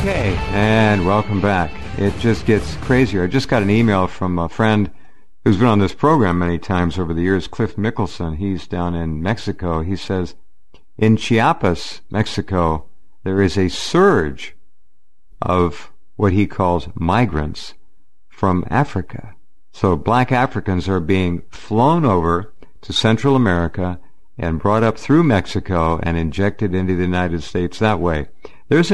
Okay, and welcome back. It just gets crazier. I just got an email from a friend who's been on this program many times over the years, Cliff Mickelson. He's down in Mexico. He says, in Chiapas, Mexico, there is a surge of what he calls migrants from Africa. So black Africans are being flown over to Central America and brought up through Mexico and injected into the United States that way. There's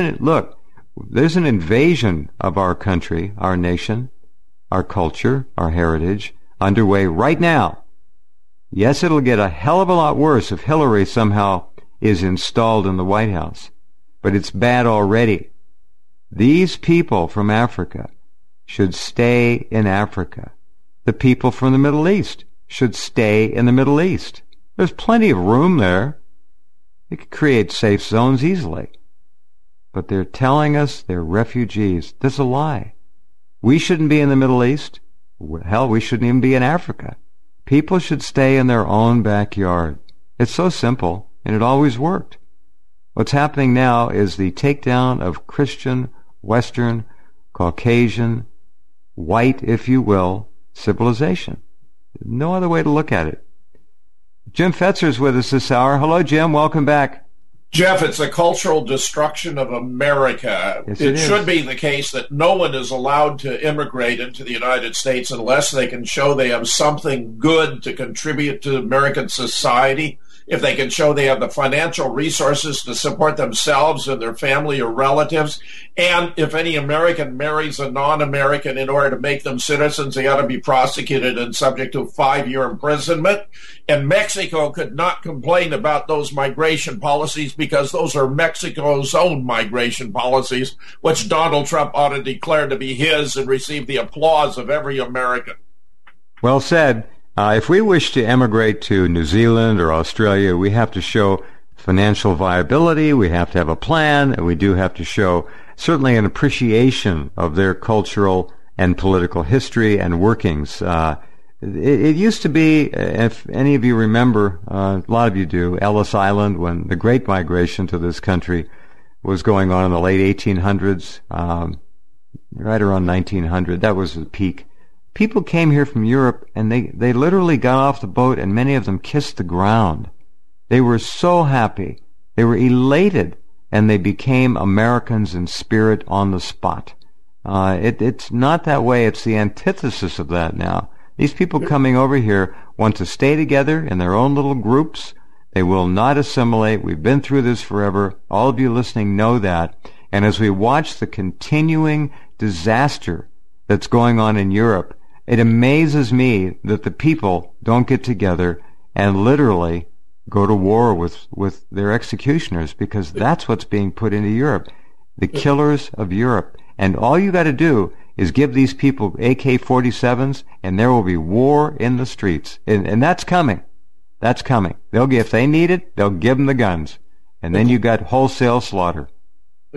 an invasion of our country, our nation, our culture, our heritage, underway right now. Yes, it'll get a hell of a lot worse if Hillary somehow is installed in the White House. But it's bad already. These people from Africa should stay in Africa. The people from the Middle East should stay in the Middle East. There's plenty of room there. You could create safe zones easily. But they're telling us they're refugees. That's a lie. We shouldn't be in the Middle East. Hell, we shouldn't even be in Africa. People should stay in their own backyard. It's so simple, and it always worked. What's happening now is the takedown of Christian, Western, Caucasian, white, if you will, civilization. No other way to look at it. Jim Fetzer's with us this hour. Hello, Jim. Welcome back. Jeff, it's a cultural destruction of America. Yes, it should be the case that no one is allowed to immigrate into the United States unless they can show they have something good to contribute to American society. If they can show they have the financial resources to support themselves and their family or relatives, and if any American marries a non-American in order to make them citizens, they ought to be prosecuted and subject to 5-year imprisonment. And Mexico could not complain about those migration policies because those are Mexico's own migration policies, which Donald Trump ought to declare to be his and receive the applause of every American. Well said. If we wish to emigrate to New Zealand or Australia, we have to show financial viability, we have to have a plan, and we do have to show certainly an appreciation of their cultural and political history and workings. It used to be, if any of you remember, a lot of you do, Ellis Island, when the Great Migration to this country was going on in the late 1800s, right around 1900. That was the peak. People came here from Europe, and they literally got off the boat, and many of them kissed the ground. They were so happy. They were elated, and they became Americans in spirit on the spot. It's not that way. It's the antithesis of that now. These people coming over here want to stay together in their own little groups. They will not assimilate. We've been through this forever. All of you listening know that. And as we watch the continuing disaster that's going on in Europe, it amazes me that the people don't get together and literally go to war with their executioners, because that's what's being put into Europe. The killers of Europe. And all you got to do is give these people AK-47s, and there will be war in the streets. And that's coming. That's coming. If they need it, they'll give them the guns. And then you got wholesale slaughter. The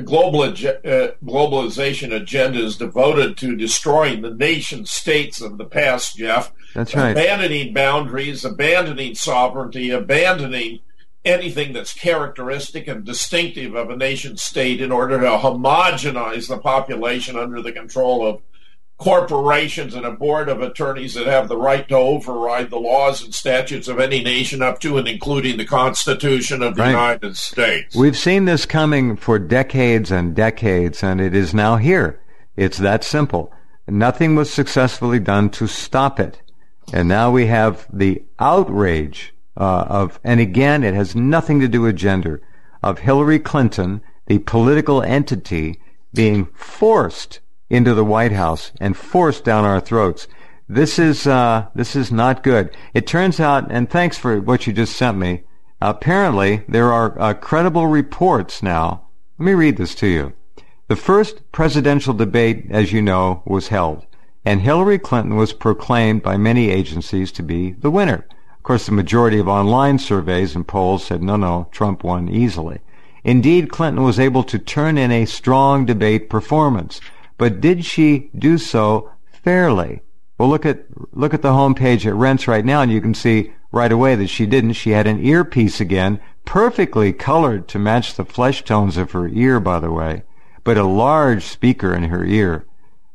globalization agenda is devoted to destroying the nation states of the past, Jeff. That's right. Abandoning boundaries, abandoning sovereignty, abandoning anything that's characteristic and distinctive of a nation state in order to homogenize the population under the control of corporations and a board of attorneys that have the right to override the laws and statutes of any nation up to and including the Constitution of the United States. We've seen this coming for decades and decades, and it is now here. It's that simple. Nothing was successfully done to stop it. And now we have the outrage and again, it has nothing to do with gender, of Hillary Clinton, the political entity, being forced into the White House and forced down our throats. This is not good. It turns out, and thanks for what you just sent me, apparently there are credible reports now. Let me read this to you. The first presidential debate, as you know, was held, and Hillary Clinton was proclaimed by many agencies to be the winner. Of course, the majority of online surveys and polls said, no, Trump won easily. Indeed, Clinton was able to turn in a strong debate performance. But did she do so fairly? Well, look at the homepage at Rents right now, and you can see right away that she didn't. She had an earpiece again, perfectly colored to match the flesh tones of her ear, by the way. but a large speaker in her ear.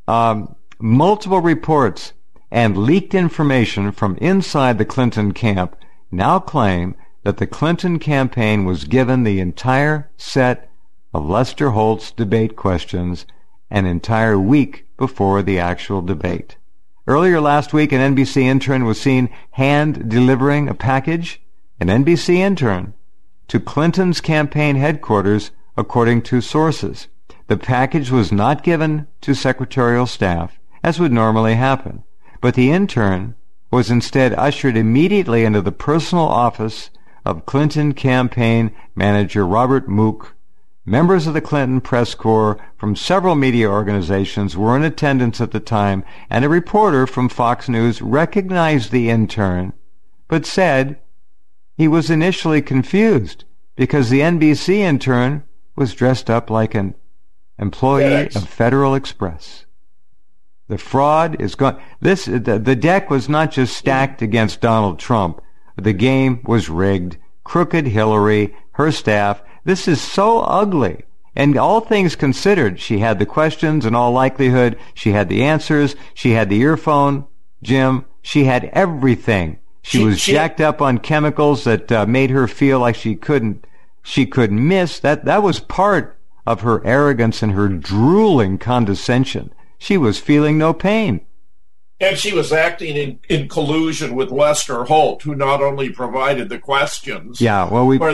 Multiple reports and leaked information from inside the Clinton camp now claim that the Clinton campaign was given the entire set of Lester Holt's debate questions an entire week before the actual debate. Earlier last week, an NBC intern was seen hand-delivering a package, an NBC intern, to Clinton's campaign headquarters, according to sources. The package was not given to secretarial staff, as would normally happen, but the intern was instead ushered immediately into the personal office of Clinton campaign manager Robert Mook. Members of the Clinton press corps from several media organizations were in attendance at the time, and a reporter from Fox News recognized the intern, but said he was initially confused because the NBC intern was dressed up like an employee of Federal Express. The fraud is gone. The deck was not just stacked against Donald Trump. The game was rigged. Crooked Hillary, her staff. This is so ugly. And all things considered, she had the questions. In all likelihood, she had the answers. She had the earphone, Jim. She had everything. She was jacked up on chemicals that made her feel like she couldn't miss. That was part of her arrogance and her drooling condescension. She was feeling no pain. And she was acting in collusion with Lester Holt, who not only provided the questions, where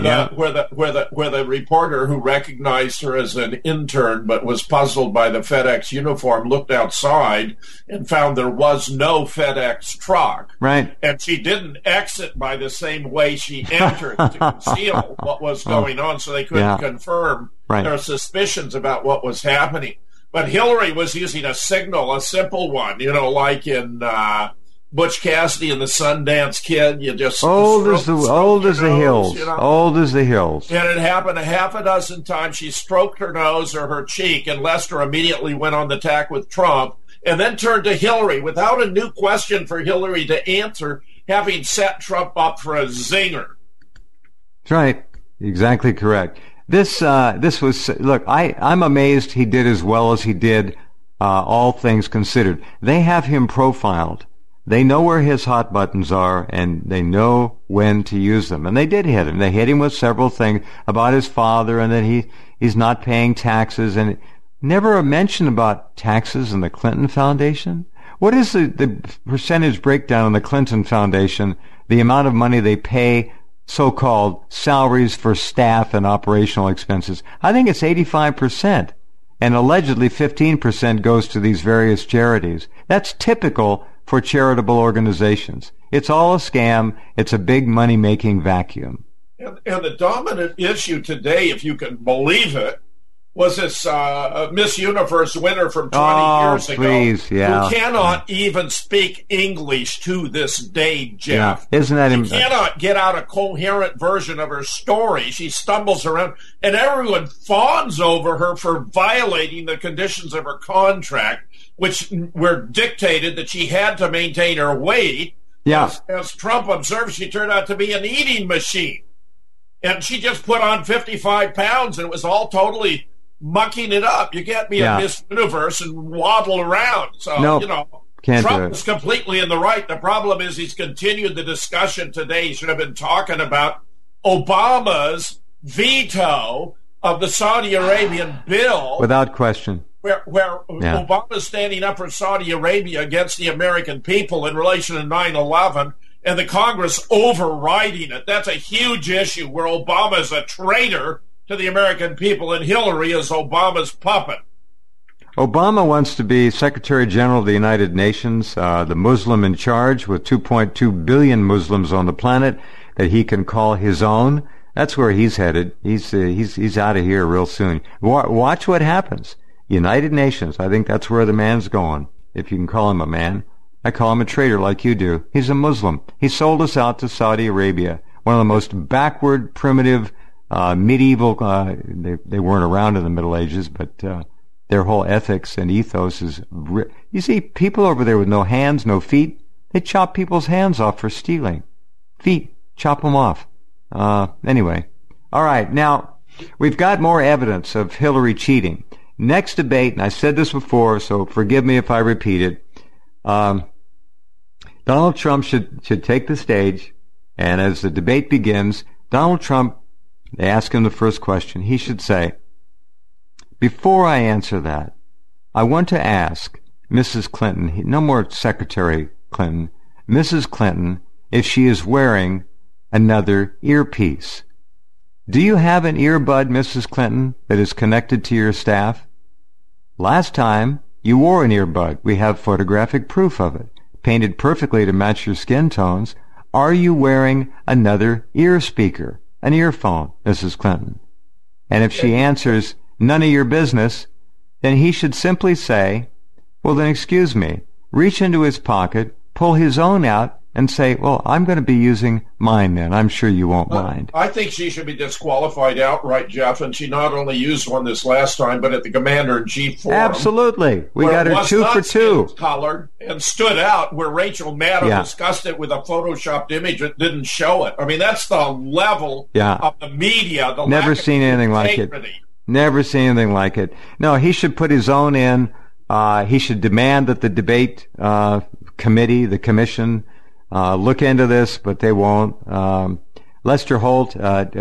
the reporter who recognized her as an intern but was puzzled by the FedEx uniform looked outside and found there was no FedEx truck. Right. And she didn't exit by the same way she entered to conceal what was going on, so they couldn't confirm their suspicions about what was happening. But Hillary was using a signal, a simple one, like in Butch Cassidy and the Sundance Kid. You just old as the hills, old as the hills. And it happened a half a dozen times. She stroked her nose or her cheek, and Lester immediately went on the tack with Trump, and then turned to Hillary without a new question for Hillary to answer, having set Trump up for a zinger. That's right, exactly correct. This was, look, I'm amazed he did as well as he did, all things considered. They have him profiled. They know where his hot buttons are, and they know when to use them. And they did hit him. They hit him with several things about his father and that he's not paying taxes, and never a mention about taxes in the Clinton Foundation. What is the percentage breakdown in the Clinton Foundation, the amount of money they pay so-called salaries for staff and operational expenses? I think it's 85%, and allegedly 15% goes to these various charities. That's typical for charitable organizations. It's all a scam. It's a big money-making vacuum. And the dominant issue today, if you can believe it, was this Miss Universe winner from 20 years ago, who cannot even speak English to this day, Jeff. Yeah. Isn't that She cannot get out a coherent version of her story. She stumbles around, and everyone fawns over her for violating the conditions of her contract, which were dictated that she had to maintain her weight. Yeah. As Trump observed, she turned out to be an eating machine. And she just put on 55 pounds, and it was all totally mucking it up. You can't be a Miss Universe and waddle around. So, Trump is completely in the right. The problem is he's continued the discussion today. He should have been talking about Obama's veto of the Saudi Arabian bill. Without question. Where Obama's standing up for Saudi Arabia against the American people in relation to 9/11, and the Congress overriding it. That's a huge issue where Obama is a traitor to the American people, and Hillary is Obama's puppet. Obama wants to be Secretary General of the United Nations, the Muslim in charge, with 2.2 billion Muslims on the planet that he can call his own. That's where he's headed. He's out of here real soon. Watch what happens. United Nations. I think that's where the man's going. If you can call him a man, I call him a traitor like you do. He's a Muslim. He sold us out to Saudi Arabia, one of the most backward, primitive, medieval, they weren't around in the Middle Ages, but their whole ethics and ethos is... You see people over there with no hands, no feet, they chop people's hands off for stealing. Feet, chop them off. Anyway. All right, now, we've got more evidence of Hillary cheating. next debate, and I said this before, so forgive me if I repeat it, Donald Trump should take the stage, and as the debate begins, Donald Trump, they ask him the first question, he should say, before I answer that, I want to ask Mrs. Clinton, no more Secretary Clinton, Mrs. Clinton, if she is wearing another earpiece. Do you have an earbud, Mrs. Clinton, that is connected to your staff? Last time, you wore an earbud. We have photographic proof of it, painted perfectly to match your skin tones. Are you wearing another ear speaker, an earphone, Mrs. Clinton? And if she answers, none of your business, then he should simply say, well, then excuse me, reach into his pocket, pull his own out, and say, well, I'm going to be using mine then. I'm sure you won't mind. I think she should be disqualified outright, Jeff, and she not only used one this last time, but at the Commander-in-Chief Forum. Absolutely. We got her 2 for 2. Colored and stood out where Rachel Maddow discussed it with a photoshopped image that didn't show it. I mean, that's the level of the media. Never seen anything like it. Never seen anything like it. No, he should put his own in. He should demand that the debate committee, the commission, look into this, but they won't. Lester Holt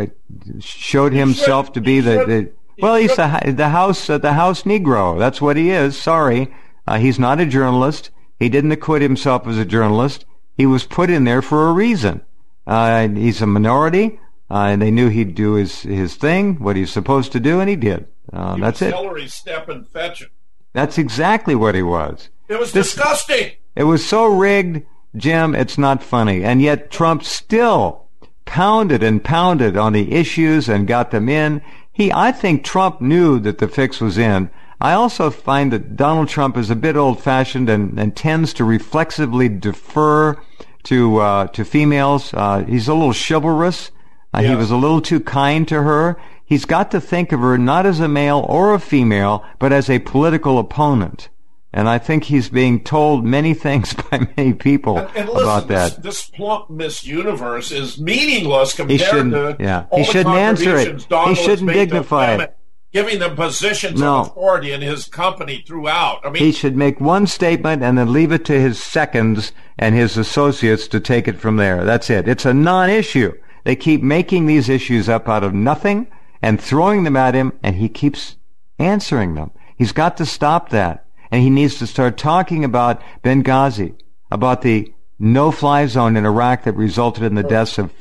showed himself to be he's the House Negro. That's what he is. Sorry, he's not a journalist. He didn't acquit himself as a journalist. He was put in there for a reason. He's a minority, and they knew he'd do his thing, what he's supposed to do, and he did. That's it. Hillary step and fetch it. That's exactly what he was. It was disgusting. It was so rigged, Jim, it's not funny. And yet Trump still pounded and pounded on the issues and got them in. I think Trump knew that the fix was in. I also find that Donald Trump is a bit old-fashioned and tends to reflexively defer to females. He's a little chivalrous. He was a little too kind to her. He's got to think of her not as a male or a female, but as a political opponent. And I think he's being told many things by many people about that. This plump Miss Universe is meaningless compared to all he shouldn't answer it. He shouldn't dignify it. Giving them positions of authority in his company throughout. I mean, he should make one statement and then leave it to his seconds and his associates to take it from there. That's it. It's a non-issue. They keep making these issues up out of nothing and throwing them at him, and he keeps answering them. He's got to stop that. And he needs to start talking about Benghazi, about the no-fly zone in Iraq that resulted in the deaths of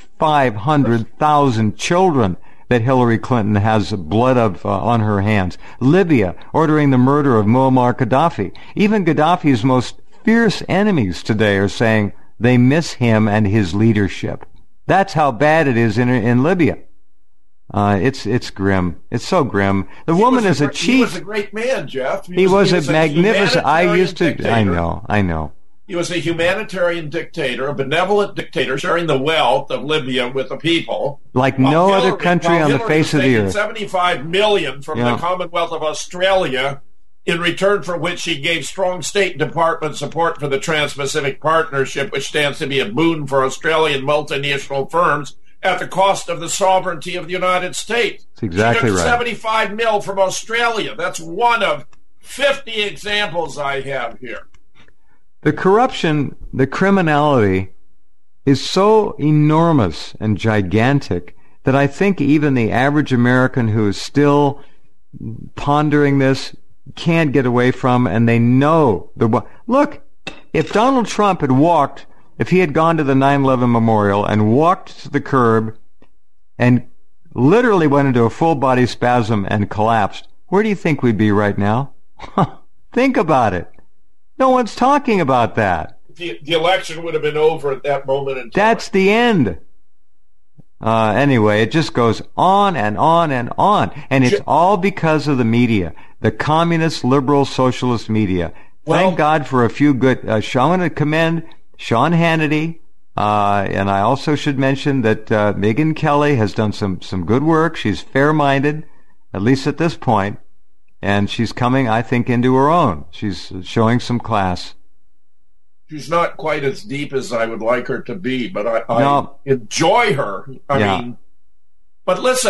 500,000 children that Hillary Clinton has blood of on her hands. Libya, ordering the murder of Muammar Gaddafi. Even Gaddafi's most fierce enemies today are saying they miss him and his leadership. That's how bad it is in Libya. It's grim. It's so grim. The woman is a chief. He was a great man, Jeff. He was a magnificent. I know. He was a humanitarian dictator, a benevolent dictator, sharing the wealth of Libya with the people. Like no other country on the face of the earth. $75 million from the Commonwealth of Australia, in return for which he gave strong State Department support for the Trans-Pacific Partnership, which stands to be a boon for Australian multinational firms at the cost of the sovereignty of the United States. That's exactly right. 75 mil from Australia. That's one of 50 examples I have here. The corruption, the criminality is so enormous and gigantic that I think even the average American who is still pondering this can't get away from, and they know look, if Donald Trump had walked, if he had gone to the 9/11 memorial and walked to the curb and literally went into a full body spasm and collapsed, where do you think we'd be right now? Think about it. No one's talking about that. The election would have been over at that moment in time. That's the end. Anyway, it just goes on and on and on. And it's all because of the media, the communist, liberal, socialist media. Thank God for a few good... I want to commend Sean Hannity, and I also should mention that Megyn Kelly has done some good work. She's fair-minded, at least at this point, and she's coming, I think, into her own. She's showing some class. She's not quite as deep as I would like her to be, but I enjoy her. I mean, but listen,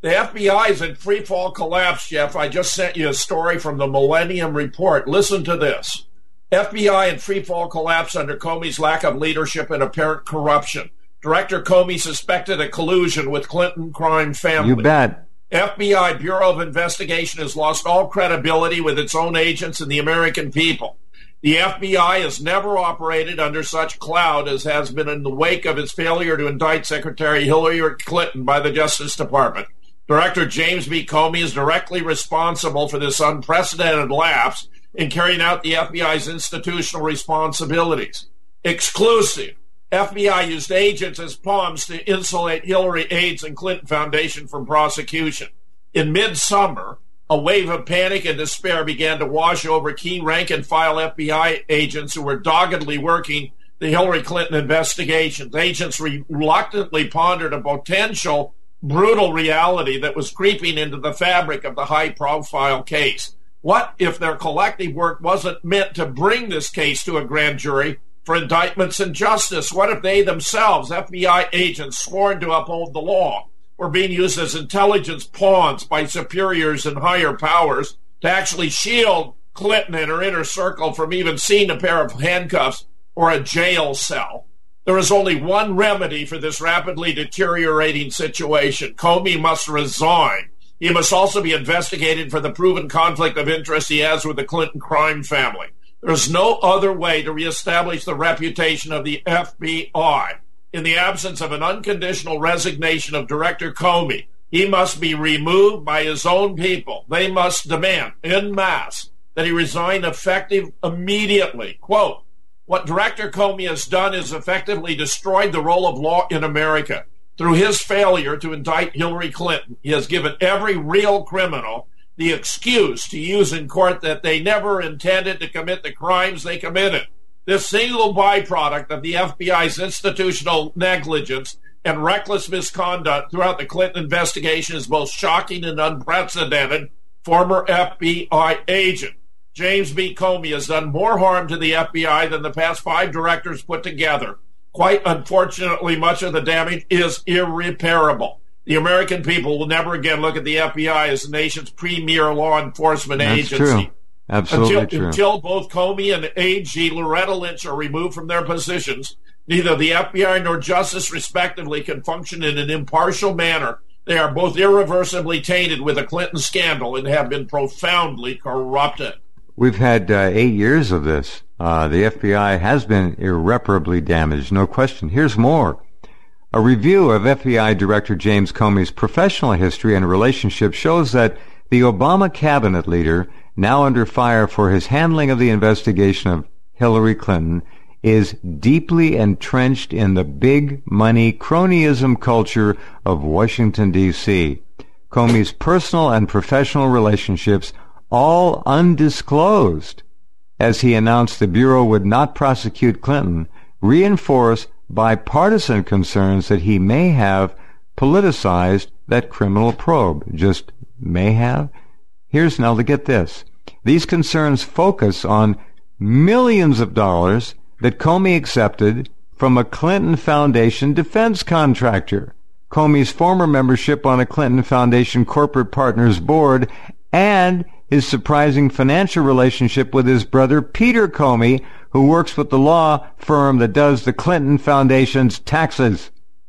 The FBI is in free fall collapse, Jeff. I just sent you a story from the Millennium Report. Listen to this. FBI in free fall collapse under Comey's lack of leadership and apparent corruption. Director Comey suspected of collusion with Clinton crime family. You bet. FBI Bureau of Investigation has lost all credibility with its own agents and the American people. The FBI has never operated under such cloud as has been in the wake of its failure to indict Secretary Hillary Clinton by the Justice Department. Director James B. Comey is directly responsible for this unprecedented lapse in carrying out the FBI's institutional responsibilities. Exclusive. FBI used agents as pawns to insulate Hillary aides and Clinton Foundation from prosecution. In midsummer, a wave of panic and despair began to wash over key rank-and-file FBI agents who were doggedly working the Hillary Clinton investigations. Agents reluctantly pondered a potential brutal reality that was creeping into the fabric of the high-profile case. What if their collective work wasn't meant to bring this case to a grand jury for indictments and justice? What if they themselves, FBI agents sworn to uphold the law, were being used as intelligence pawns by superiors and higher powers to actually shield Clinton and her inner circle from even seeing a pair of handcuffs or a jail cell? There is only one remedy for this rapidly deteriorating situation. Comey must resign. He must also be investigated for the proven conflict of interest he has with the Clinton crime family. There is no other way to reestablish the reputation of the FBI. In the absence of an unconditional resignation of Director Comey, he must be removed by his own people. They must demand, en masse, that he resign effective immediately. Quote, what Director Comey has done is effectively destroyed the rule of law in America. Through his failure to indict Hillary Clinton, he has given every real criminal the excuse to use in court that they never intended to commit the crimes they committed. This single byproduct of the FBI's institutional negligence and reckless misconduct throughout the Clinton investigation is both shocking and unprecedented. Former FBI agent James B. Comey has done more harm to the FBI than the past 5 directors put together. Quite unfortunately, much of the damage is irreparable. The American people will never again look at the FBI as the nation's premier law enforcement agency. True. Absolutely true. Until both Comey and AG Loretta Lynch are removed from their positions, neither the FBI nor justice, respectively, can function in an impartial manner. They are both irreversibly tainted with the Clinton scandal and have been profoundly corrupted. We've had 8 years of this. The FBI has been irreparably damaged, no question. Here's more. A review of FBI Director James Comey's professional history and relationship shows that the Obama cabinet leader, now under fire for his handling of the investigation of Hillary Clinton, is deeply entrenched in the big money cronyism culture of Washington, D.C. Comey's personal and professional relationships, all undisclosed, as he announced the Bureau would not prosecute Clinton, reinforce bipartisan concerns that he may have politicized that criminal probe. Just may have. Here's now to get this. These concerns focus on millions of dollars that Comey accepted from a Clinton Foundation defense contractor, Comey's former membership on a Clinton Foundation corporate partners board, and his surprising financial relationship with his brother Peter Comey, who works with the law firm that does the Clinton Foundation's taxes.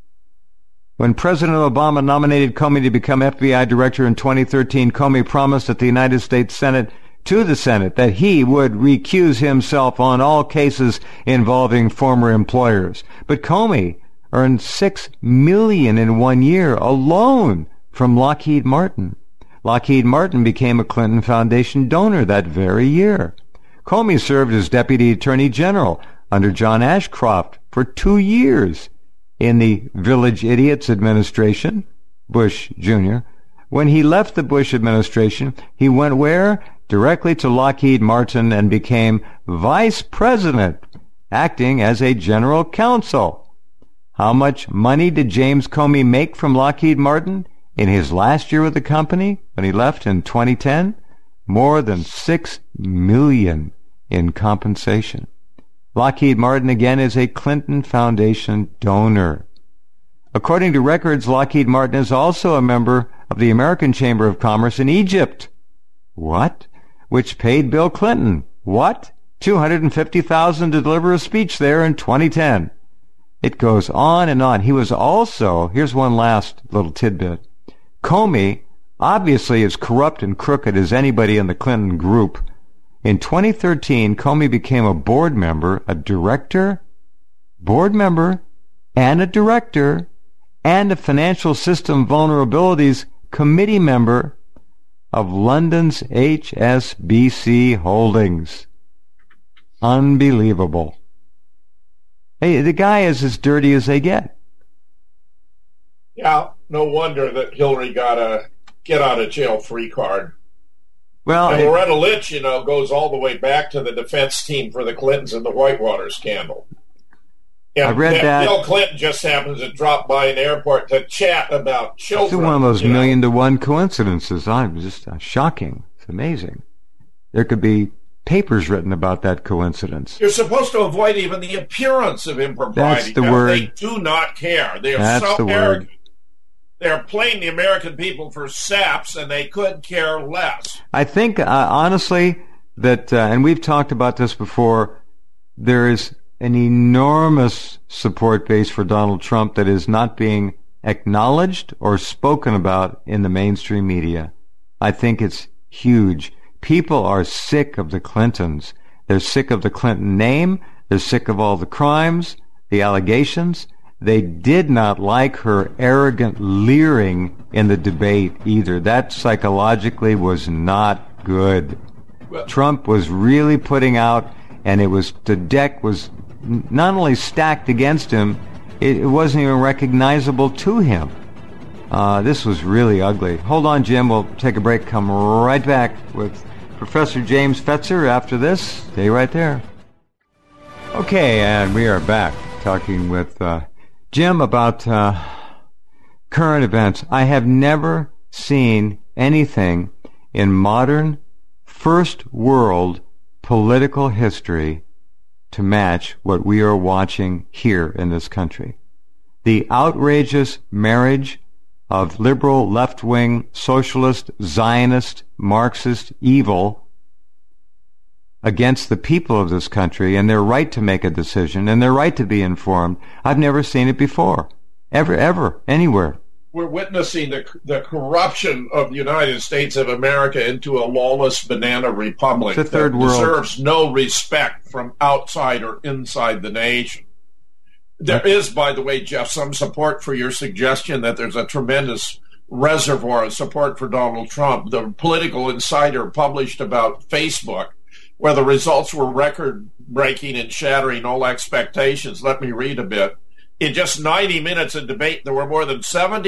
When President Obama nominated Comey to become FBI director in 2013, Comey promised at the United States Senate that he would recuse himself on all cases involving former employers. But Comey earned $6 million in 1 year alone from Lockheed Martin. Lockheed Martin became a Clinton Foundation donor that very year. Comey served as Deputy Attorney General under John Ashcroft for 2 years in the Village Idiots administration, Bush Jr. When he left the Bush administration, he went where? Directly to Lockheed Martin and became Vice President, acting as a General Counsel. How much money did James Comey make from Lockheed Martin in his last year with the company when he left in 2010? More than $6 million in compensation. Lockheed Martin, again, is a Clinton Foundation donor. According to records, Lockheed Martin is also a member of the American Chamber of Commerce in Egypt. What? Which paid Bill Clinton. What? $250,000 to deliver a speech there in 2010. It goes on and on. He was also, here's one last little tidbit. Comey, obviously as corrupt and crooked as anybody in the Clinton group. In 2013, Comey became a board member, a director, board member, and a director, and a Financial System Vulnerabilities Committee member of London's HSBC Holdings. Unbelievable. Hey, the guy is as dirty as they get. Yeah, no wonder that Hillary got a get-out-of-jail-free card. Well, and Loretta Lynch, goes all the way back to the defense team for the Clintons and the Whitewater scandal. And I read that. Bill Clinton just happens to drop by an airport to chat about children. It's one of those 1,000,000-to-1 coincidences. I'm just shocking. It's amazing. There could be papers written about that coincidence. You're supposed to avoid even the appearance of impropriety. That's the word. They do not care. They are so arrogant. They're playing the American people for saps, and they could care less. I think, honestly, that, and we've talked about this before, there is an enormous support base for Donald Trump that is not being acknowledged or spoken about in the mainstream media. I think it's huge. People are sick of the Clintons. They're sick of the Clinton name. They're sick of all the crimes, the allegations. They did not like her arrogant leering in the debate either. That psychologically was not good. Well, Trump was really putting out, and the deck was not only stacked against him, it wasn't even recognizable to him. This was really ugly. Hold on, Jim. We'll take a break. Come right back with Professor James Fetzer after this. Stay right there. Okay, and we are back talking with Jim about current events. I have never seen anything in modern first world political history to match what we are watching here in this country. The outrageous marriage of liberal, left-wing, socialist, Zionist, Marxist evil against the people of this country and their right to make a decision and their right to be informed. I've never seen it before, ever, anywhere. We're witnessing the corruption of the United States of America into a lawless banana republic the third that world. Deserves no respect from outside or inside the nation. There is, by the way, Jeff, some support for your suggestion that there's a tremendous reservoir of support for Donald Trump. The Political Insider published about Facebook, where the results were record-breaking and shattering all expectations. Let me read a bit. In just 90 minutes of debate, there were more than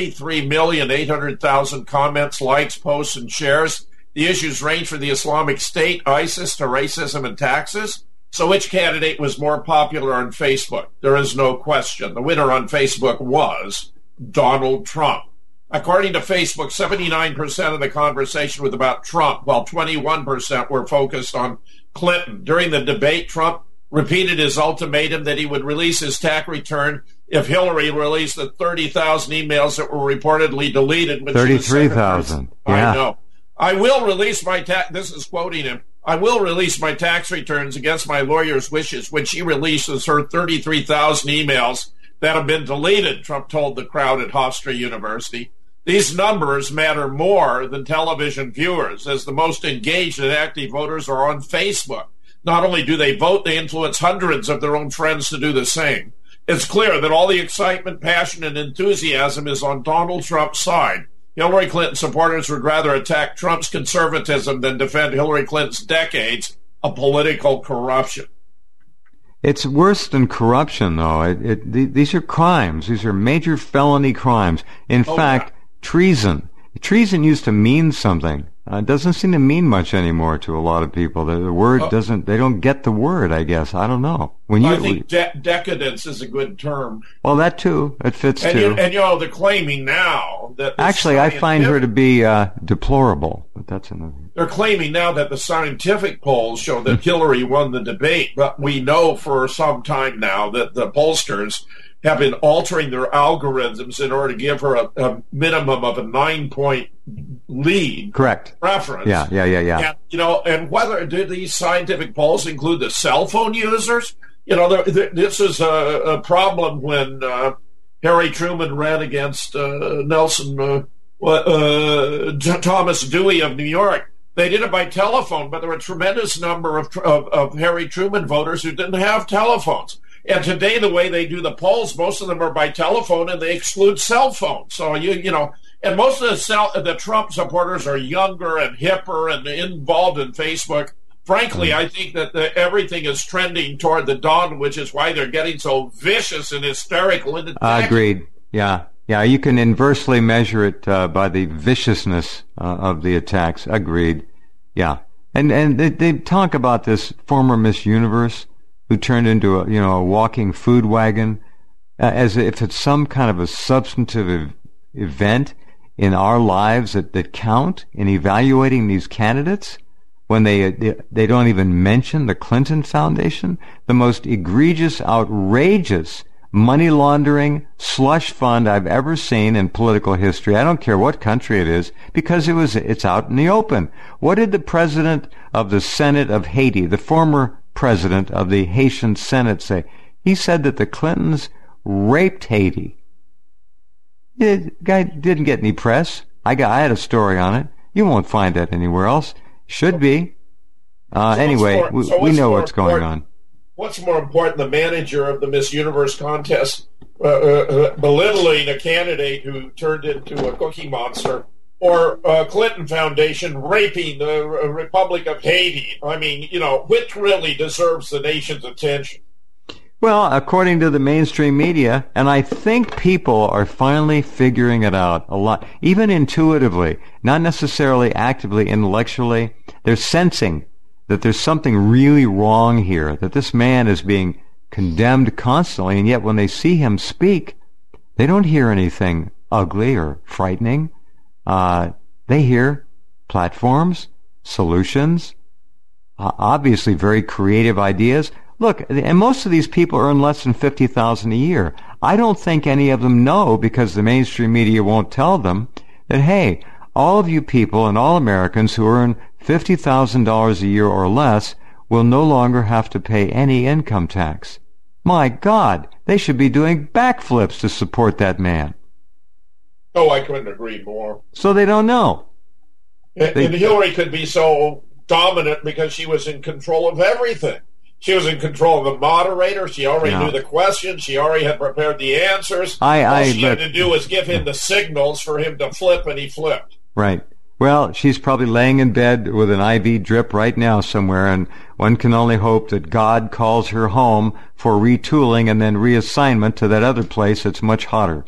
73,800,000 comments, likes, posts, and shares. The issues range from the Islamic State, ISIS, to racism and taxes. So which candidate was more popular on Facebook? There is no question. The winner on Facebook was Donald Trump. According to Facebook, 79% of the conversation was about Trump, while 21% were focused on Clinton. During the debate, Trump repeated his ultimatum that he would release his tax return if Hillary released the 30,000 emails that were reportedly deleted. 33,000. Yeah. I know. I will release my tax. This is quoting him. I will release my tax returns against my lawyer's wishes when she releases her 33,000 emails that have been deleted, Trump told the crowd at Hofstra University. These numbers matter more than television viewers, as the most engaged and active voters are on Facebook. Not only do they vote, they influence hundreds of their own friends to do the same. It's clear that all the excitement, passion, and enthusiasm is on Donald Trump's side. Hillary Clinton supporters would rather attack Trump's conservatism than defend Hillary Clinton's decades of political corruption. It's worse than corruption, though. These are crimes. These are major felony crimes. In fact, treason. Treason used to mean something. It doesn't seem to mean much anymore to a lot of people. The word doesn't, they don't get the word, I guess. I don't know. I think decadence is a good term. Well, that too. It fits too. And they're claiming now that... Actually, I find her to be deplorable, but that's another... They're claiming now that the scientific polls show that Hillary won the debate, but we know for some time now that the pollsters have been altering their algorithms in order to give her a minimum of a 9-point lead. Correct. Preference. Yeah. And, and whether do these scientific polls include the cell phone users? This is a problem when Harry Truman ran against Thomas Dewey of New York. They did it by telephone, but there were a tremendous number of Harry Truman voters who didn't have telephones. And today, the way they do the polls, most of them are by telephone, and they exclude cell phones. So and most of the Trump supporters are younger and hipper and involved in Facebook. Frankly, I think that everything is trending toward the dawn, which is why they're getting so vicious and hysterical in the text. Agreed. Yeah. You can inversely measure it by the viciousness of the attacks. Agreed. Yeah. And they talk about this former Miss Universe who turned into a walking food wagon, as if it's some kind of a substantive event in our lives that count in evaluating these candidates, when they don't even mention the Clinton Foundation, the most egregious, outrageous money laundering slush fund I've ever seen in political history. I don't care what country it is, because it's out in the open. What did the president of the Senate of Haiti, the former president of the Haitian Senate, say? He said that the Clintons raped Haiti. The guy didn't get any press. I had a story on it. You won't find that anywhere else. Should be. Anyway, we know what's going on. What's more important, the manager of the Miss Universe contest belittling a candidate who turned into a cookie monster, or Clinton Foundation raping the Republic of Haiti? I mean, which really deserves the nation's attention? Well, according to the mainstream media, and I think people are finally figuring it out a lot, even intuitively, not necessarily actively, intellectually, they're sensing that there's something really wrong here, that this man is being condemned constantly, and yet when they see him speak, they don't hear anything ugly or frightening. They hear platforms, solutions, obviously very creative ideas. Look, and most of these people earn less than $50,000 a year. I don't think any of them know, because the mainstream media won't tell them, that, hey, all of you people and all Americans who earn $50,000 a year or less will no longer have to pay any income tax. My God, they should be doing backflips to support that man. Oh, I couldn't agree more. So they don't know. And Hillary could be so dominant because she was in control of everything. She was in control of the moderator. She already knew the questions. She already had prepared the answers. All she had to do was give him the signals for him to flip, and he flipped. Right. Well, she's probably laying in bed with an IV drip right now somewhere, and one can only hope that God calls her home for retooling and then reassignment to that other place that's much hotter.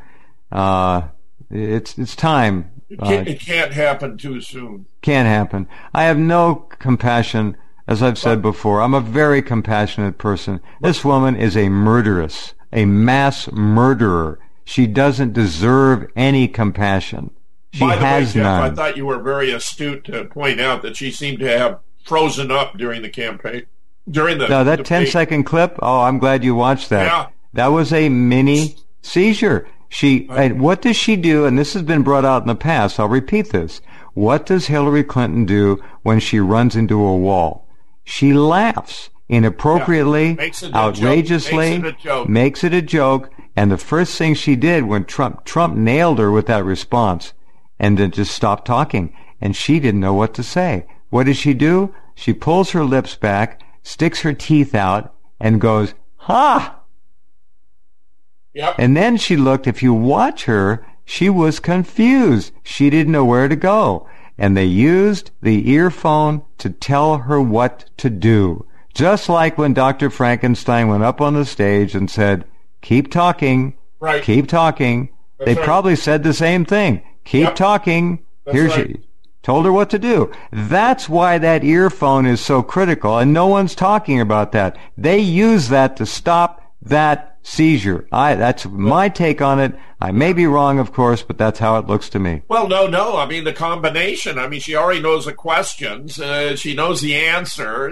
It's time. It can't happen too soon. Can't happen. I have no compassion. As I've said before, I'm a very compassionate person. This woman is a murderess, a mass murderer. She doesn't deserve any compassion. She has Jeff, none. I thought you were very astute to point out that she seemed to have frozen up during the campaign. No, that 10-second clip, I'm glad you watched that. Yeah. That was a mini seizure. And what does she do? And this has been brought out in the past. I'll repeat this. What does Hillary Clinton do when she runs into a wall? She laughs inappropriately, outrageously, makes it a joke. And the first thing she did when Trump nailed her with that response, and then just stopped talking, and she didn't know what to say. What does she do? She pulls her lips back, sticks her teeth out, and goes, ha! Yep. And then she looked, if you watch her, she was confused. She didn't know where to go. And they used the earphone to tell her what to do. Just like when Dr. Frankenstein went up on the stage and said, keep talking, right. Keep talking. They probably said the same thing. Keep talking. She told her what to do. That's why that earphone is so critical, and no one's talking about that. They use that to stop that seizure. That's my take on it. I may be wrong, of course, but that's how it looks to me. Well, no. I mean, the combination. I mean, she already knows the questions. She knows the answers.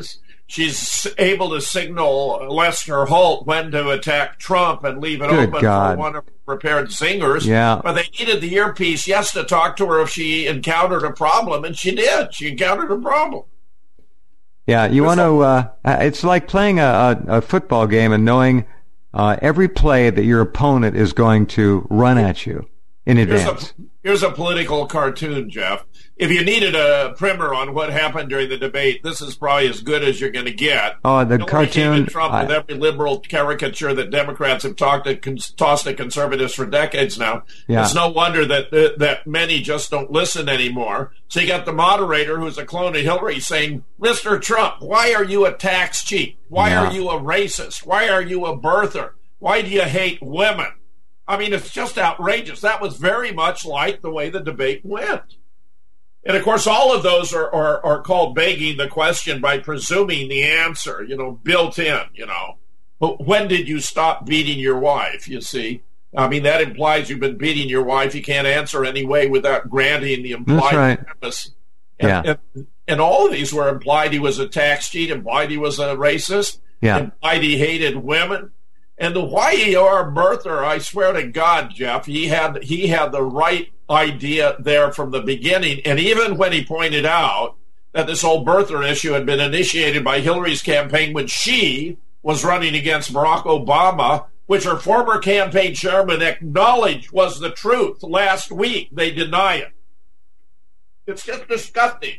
She's able to signal Lester Holt when to attack Trump and leave it Good open God. for one of the prepared singers. Yeah. But they needed the earpiece, yes, to talk to her if she encountered a problem, and she did. She encountered a problem. Yeah, you want to, it's like playing a football game and knowing every play that your opponent is going to run at you in advance. Here's a political cartoon, Jeff. If you needed a primer on what happened during the debate, this is probably as good as you're going to get. Oh, the cartoon. Trump with every liberal caricature that Democrats have tossed at conservatives for decades now. Yeah. It's no wonder that many just don't listen anymore. So you got the moderator, who's a clone of Hillary, saying, Mr. Trump, why are you a tax cheat? Why are you a racist? Why are you a birther? Why do you hate women? I mean, it's just outrageous. That was very much like the way the debate went. And, of course, all of those are called begging the question by presuming the answer, built in, But when did you stop beating your wife, you see? I mean, that implies you've been beating your wife. You can't answer anyway without granting the implied premise. And all of these were implied he was a tax cheat, implied he was a racist, implied he hated women. And the YER birther, I swear to God, Jeff, he had the right idea there from the beginning. And even when he pointed out that this whole birther issue had been initiated by Hillary's campaign when she was running against Barack Obama, which her former campaign chairman acknowledged was the truth last week, they deny it. It's just disgusting.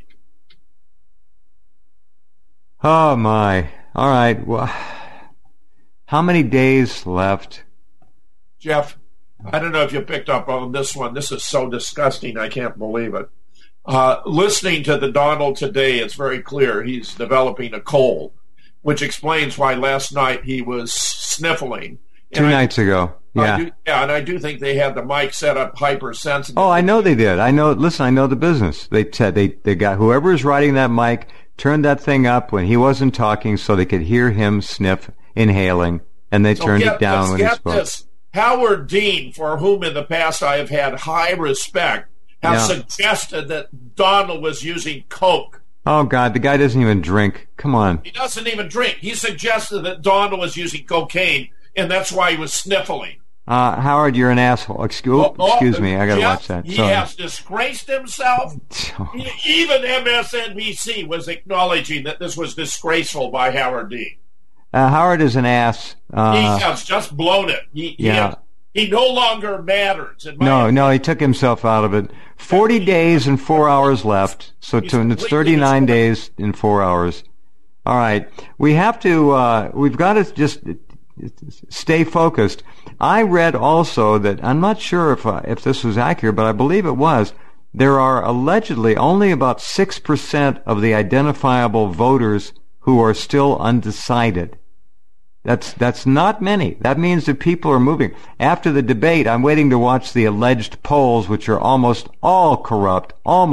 Oh, my. All right. Well, how many days left? Jeff, I don't know if you picked up on this one. This is so disgusting, I can't believe it. Listening to the Donald today, it's very clear he's developing a cold, which explains why last night he was sniffling. Two nights ago. Yeah. And I do think they had the mic set up hypersensitive. Oh, I know they did. I know the business. They said they got whoever was writing that mic turned that thing up when he wasn't talking so they could hear him sniff, inhaling, and they turned it down when he spoke. This. Howard Dean, for whom in the past I have had high respect, has suggested that Donald was using Coke. Oh, God, the guy doesn't even drink. Come on. He doesn't even drink. He suggested that Donald was using cocaine, and that's why he was sniffling. Howard, you're an asshole. Excuse me, I got to watch that. He has disgraced himself. Even MSNBC was acknowledging that this was disgraceful by Howard Dean. Howard is an ass. He has just blown it. He no longer matters. No, he took himself out of it. 40 days and 4 hours left. So it's 39 days and 4 hours. All right. We've got to just stay focused. I read also that, I'm not sure if this was accurate, but I believe it was, there are allegedly only about 6% of the identifiable voters who are still undecided. That's not many. That means that people are moving. After the debate, I'm waiting to watch the alleged polls, which are almost all corrupt,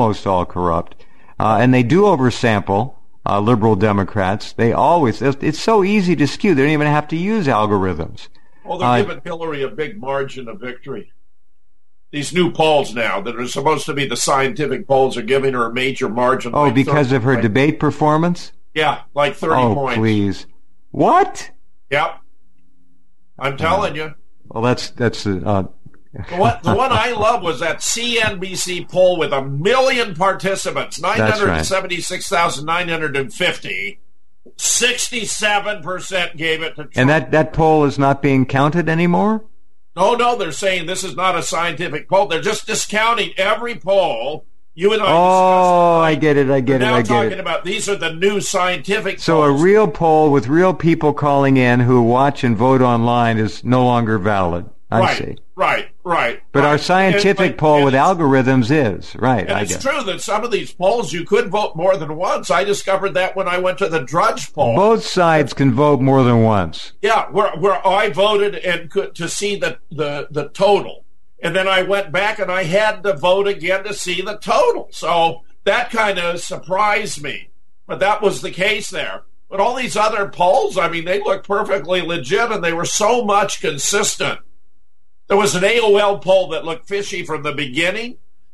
and they do oversample liberal Democrats. It's so easy to skew. They don't even have to use algorithms. Well, they're giving Hillary a big margin of victory. These new polls now that are supposed to be the scientific polls are giving her a major margin. Oh, because of her debate performance? Yeah, like 30 points. Oh, please. What? Yep. I'm telling you. Well, that's the one I love was that CNBC poll with 1 million participants, 976,950. 67% gave it to Trump. And that poll is not being counted anymore? No, they're saying this is not a scientific poll. They're just discounting every poll. You and I discussed. Oh, I get it. Now talking about these are the new scientific polls. So a real poll with real people calling in who watch and vote online is no longer valid. I see. Right. But our scientific poll with algorithms is, right. And it's true that some of these polls you could vote more than once. I discovered that when I went to the Drudge poll. Both sides can vote more than once. Yeah, where I voted and to see the total. And then I went back and I had to vote again to see the total. So that kind of surprised me. But that was the case there. But all these other polls, I mean, they look perfectly legit and they were so much consistent. There was an AOL poll that looked fishy from the beginning,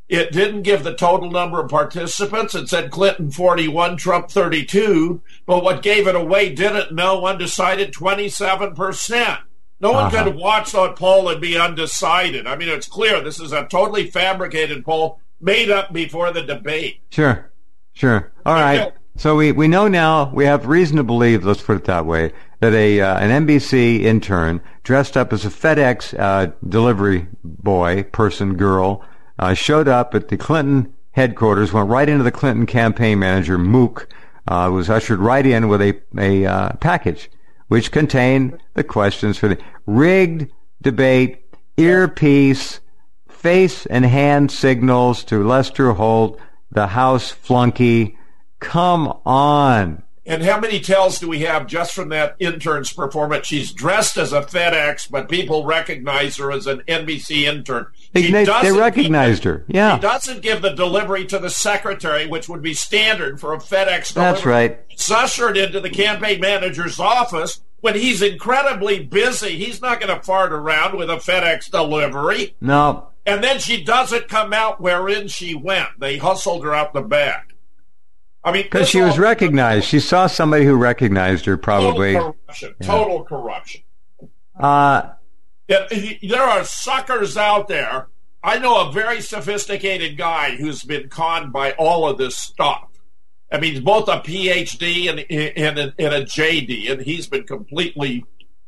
It didn't give the total number of participants. It said Clinton 41, Trump 32. But what gave it away didn't know, undecided 27%. No one could have watched that poll and be undecided. I mean, it's clear this is a totally fabricated poll made up before the debate. Sure. All right. So we know now, we have reason to believe, let's put it that way, that an NBC intern dressed up as a FedEx delivery boy, person, girl, showed up at the Clinton headquarters, went right into the Clinton campaign manager, Mook, was ushered right in with a package, which contained the questions for the rigged debate, earpiece, face and hand signals to Lester Holt, the House flunky. Come on. And how many tells do we have just from that intern's performance? She's dressed as a FedEx, but people recognize her as an NBC intern. They recognized her. Yeah. She doesn't give the delivery to the secretary, which would be standard for a FedEx delivery. That's right. It's ushered into the campaign manager's office when he's incredibly busy. He's not going to fart around with a FedEx delivery. No. And then she doesn't come out wherein she went. They hustled her out the back. I mean, because she was recognized. She saw somebody who recognized her, probably. Total corruption. There are suckers out there. I know a very sophisticated guy who's been conned by all of this stuff. I mean, he's both a PhD and a JD, and he's been completely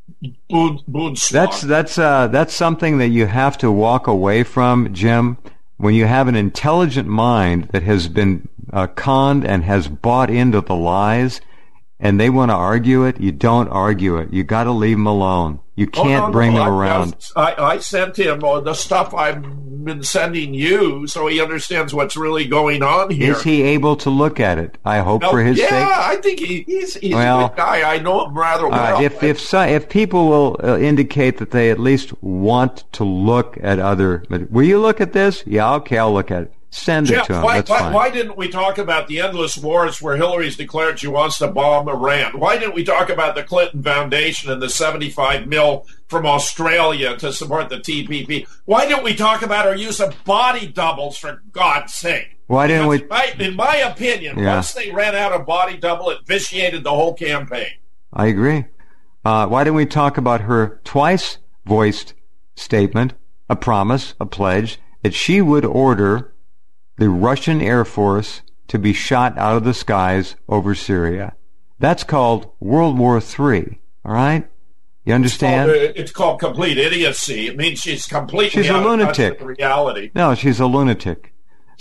boonswallowed. That's something that you have to walk away from, Jim. When you have an intelligent mind that has been conned and has bought into the lies, and they want to argue it, you don't argue it. You got to leave them alone. You can't bring them around. I sent him the stuff I've been sending you, so he understands what's really going on here. Is he able to look at it? I hope for his sake. Yeah, I think he's a good guy. I know him rather well. If people will indicate that they at least want to look at other, will you look at this? Yeah, okay, I'll look at it. Send it to him. That's fine. Why didn't we talk about the endless wars where Hillary's declared she wants to bomb Iran? Why didn't we talk about the Clinton Foundation and the $75 million from Australia to support the TPP? Why didn't we talk about her use of body doubles, for God's sake? Why didn't we? In my opinion, once they ran out of body double, it vitiated the whole campaign. I agree. Why didn't we talk about her twice-voiced statement, a promise, a pledge, that she would order the Russian Air Force to be shot out of the skies over Syria? That's called World War III, all right? You understand? It's called complete idiocy. It means she's completely a lunatic. With reality. No, she's a lunatic.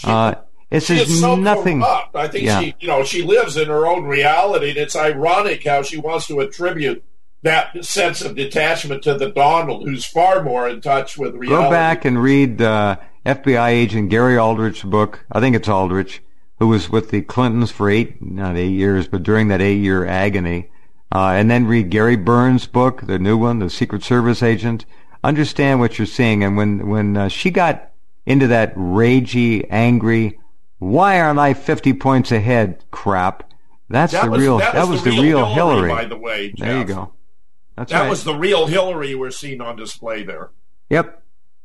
It's just so nothing. Corrupt. I think she lives in her own reality, and it's ironic how she wants to attribute that sense of detachment to the Donald, who's far more in touch with reality. Go back and read FBI agent Gary Aldrich's book. I think it's Aldrich, who was with the Clintons for not 8 years, but during that 8-year agony. And then read Gary Burns' book, the new one, The Secret Service Agent. Understand what you're seeing. And when she got into that ragey, angry, why aren't I 50 points ahead crap, that was the real Hillary. By the way, Jeff. There you go. That was the real Hillary we're seeing on display there. Yep.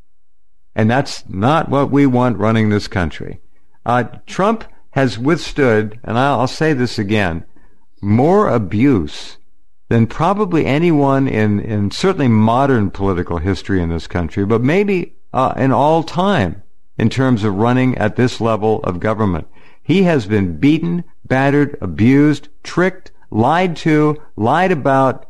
And that's not what we want running this country. Trump has withstood, and I'll say this again, more abuse than probably anyone in certainly modern political history in this country, but maybe in all time in terms of running at this level of government. He has been beaten, battered, abused, tricked, lied to, lied about,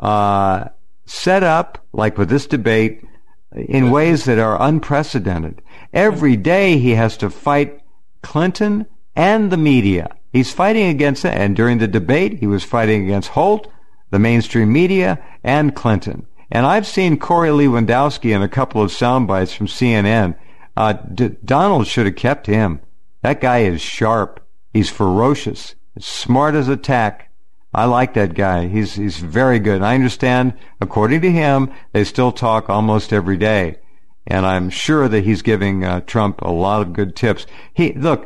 set up, like with this debate, in ways that are unprecedented. Every day he has to fight Clinton and the media. He's fighting against it, and during the debate he was fighting against Holt, the mainstream media, and Clinton. And I've seen Corey Lewandowski in a couple of sound bites from CNN. Donald should have kept him. That guy is sharp. He's ferocious. Smart as a tack. I like that guy. He's very good. I understand, according to him, they still talk almost every day. And I'm sure that he's giving Trump a lot of good tips. Look,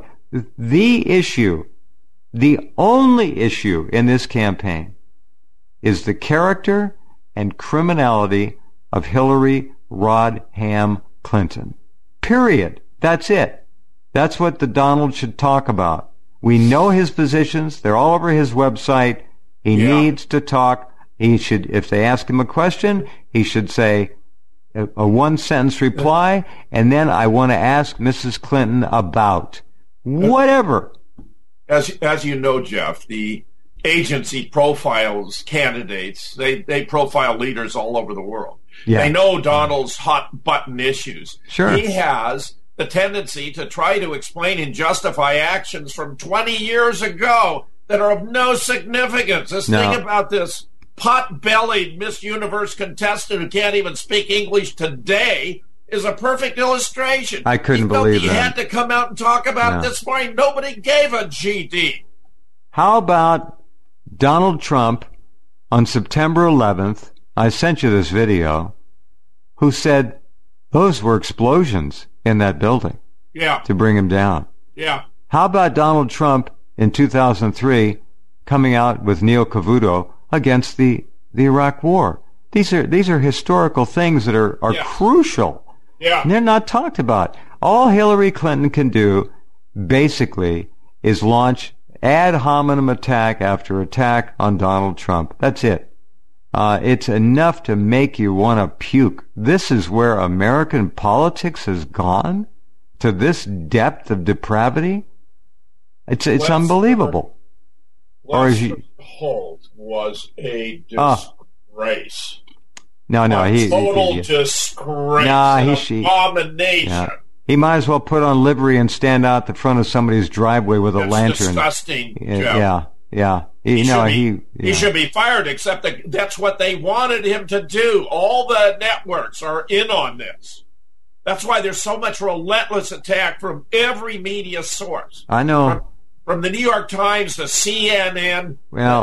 the only issue in this campaign is the character and criminality of Hillary Rodham Clinton. Period. That's it. That's what the Donald should talk about. We know his positions. They're all over his website. He needs to talk. He should, if they ask him a question, he should say a one-sentence reply, and then I want to ask Mrs. Clinton about whatever. As you know, Jeff, the agency profiles candidates. They profile leaders all over the world. Yeah. They know Donald's hot-button issues. Sure. He has the tendency to try to explain and justify actions from 20 years ago that are of no significance. This thing about this pot-bellied Miss Universe contestant who can't even speak English today is a perfect illustration. I couldn't believe that. He had to come out and talk about it this morning. Nobody gave a GD. How about Donald Trump on September 11th, I sent you this video, who said those were explosions in that building to bring him down. Yeah. How about Donald Trump in 2003 coming out with Neil Cavuto against the Iraq War? These are historical things that are crucial. Yeah. And they're not talked about. All Hillary Clinton can do, basically, is launch ad hominem attack after attack on Donald Trump. That's it. It's enough to make you want to puke. This is where American politics has gone, to this depth of depravity. It's unbelievable. Lester Holt was a disgrace. No, total disgrace. Abomination. Yeah. He might as well put on livery and stand out the front of somebody's driveway with a lantern. Disgusting. Yeah. He should be fired, except that's what they wanted him to do. All the networks are in on this. That's why there's so much relentless attack from every media source. I know. From the New York Times to CNN,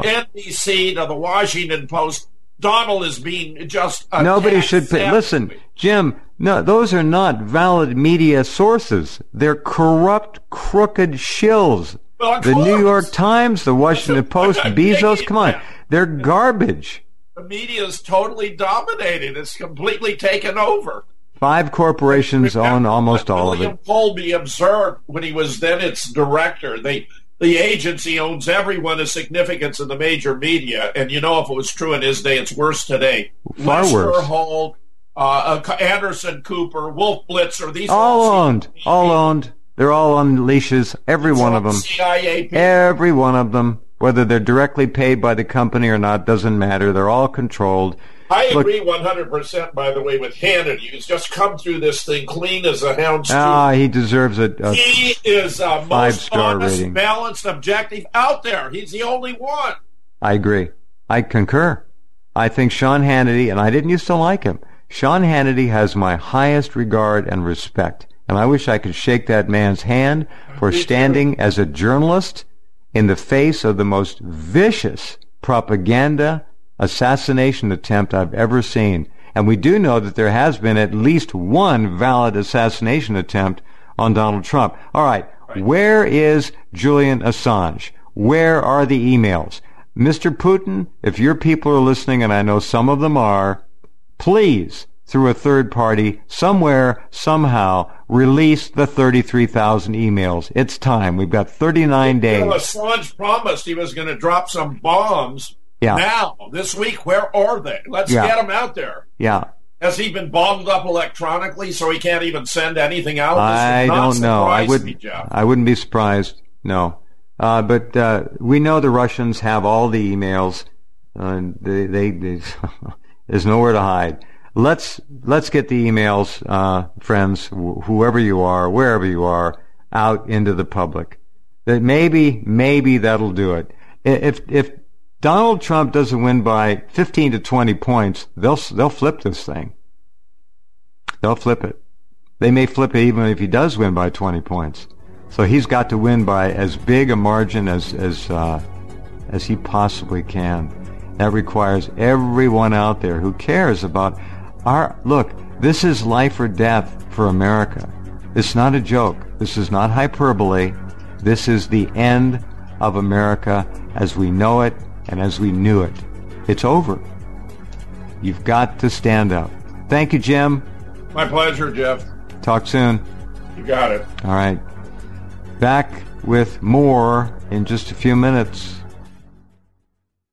NBC to the Washington Post, Donald is being just attacked. Nobody should listen, Jim. No, those are not valid media sources. They're corrupt, crooked shills. Well, the New York Times, the Washington Post, Bezos, come on. They're garbage. The media is totally dominated. It's completely taken over. 5 corporations own almost all of it. William Colby observed when he was then its director. The agency owns everyone of significance in the major media. And you know, if it was true in his day, it's worse today. Far worse. Lester Holt, Anderson Cooper, Wolf Blitzer, these all owned. They're all on leashes, every one of them. CIA people. Every one of them. Whether they're directly paid by the company or not doesn't matter. They're all controlled. I agree 100%, by the way, with Hannity. He's just come through this thing clean as a hound's tooth. He deserves a He is a most honest, rating. Balanced, objective out there. He's the only one. I agree. I concur. I think Sean Hannity, and I didn't used to like him, Sean Hannity has my highest regard and respect. And I wish I could shake that man's hand for standing as a journalist in the face of the most vicious propaganda assassination attempt I've ever seen. And we do know that there has been at least one valid assassination attempt on Donald Trump. All right. Where is Julian Assange? Where are the emails? Mr. Putin, if your people are listening, and I know some of them are, please, through a third party, somewhere, somehow, release the 33,000 emails. It's time. We've got 39 days. Assange promised he was going to drop some bombs. Yeah. Now, this week, where are they? Let's get them out there. Yeah. Has he been bombed up electronically so he can't even send anything out? I don't know. I wouldn't be surprised. No. But we know the Russians have all the emails. They there's nowhere to hide. Let's get the emails, friends, whoever you are, wherever you are, out into the public. That maybe that'll do it. If Donald Trump doesn't win by 15 to 20 points, they'll flip this thing. They'll flip it. They may flip it even if he does win by 20 points. So he's got to win by as big a margin as he possibly can. That requires everyone out there who cares about look, this is life or death for America. It's not a joke. This is not hyperbole. This is the end of America as we know it and as we knew it. It's over. You've got to stand up. Thank you, Jim. My pleasure, Jeff. Talk soon. You got it. All right. Back with more in just a few minutes.